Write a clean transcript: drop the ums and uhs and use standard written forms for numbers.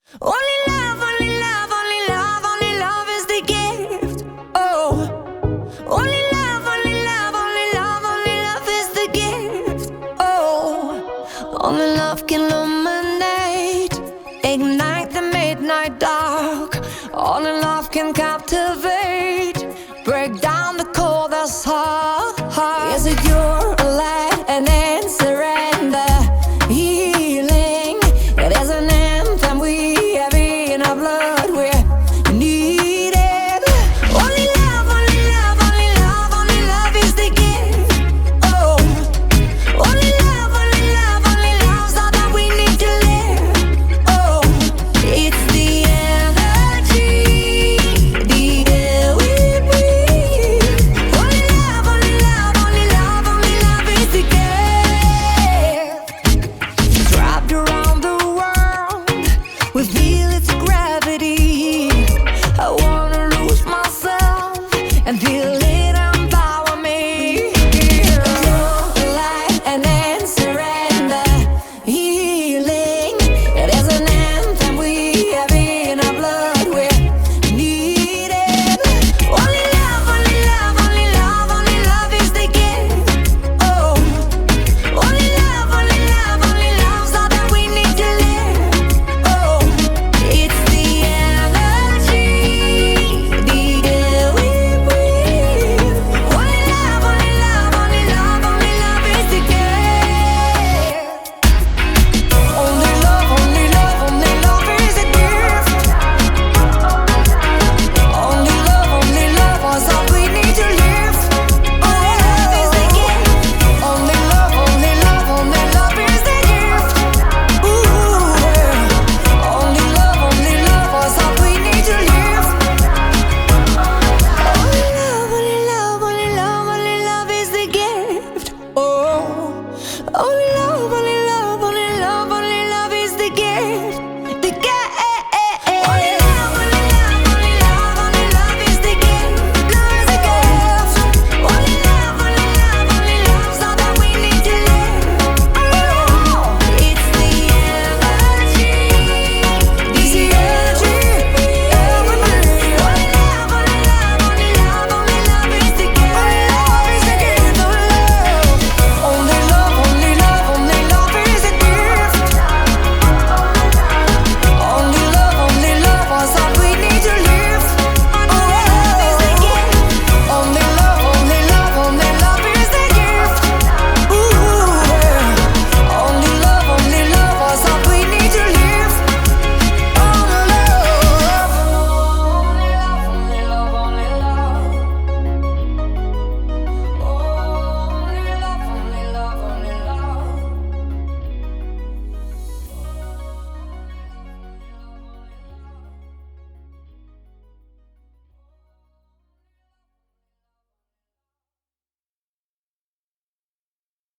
Only love, only love, only love, only love is the gift. Oh, only love, only love, only love, only love is the gift. Oh, only love can illuminate, ignite the midnight dark. Only love can captivate, break down the coldest heart. Is it your light and then surrender? Healing, it is an anthem we have in our blood. We're needed. Only love, only love, only love, only love is the gift. Oh, only love, only love, only love's all that we need to live. Oh, it's the energy, the air we breathe. Only love, only love, only love, only love is the gift. Trapped around the world with the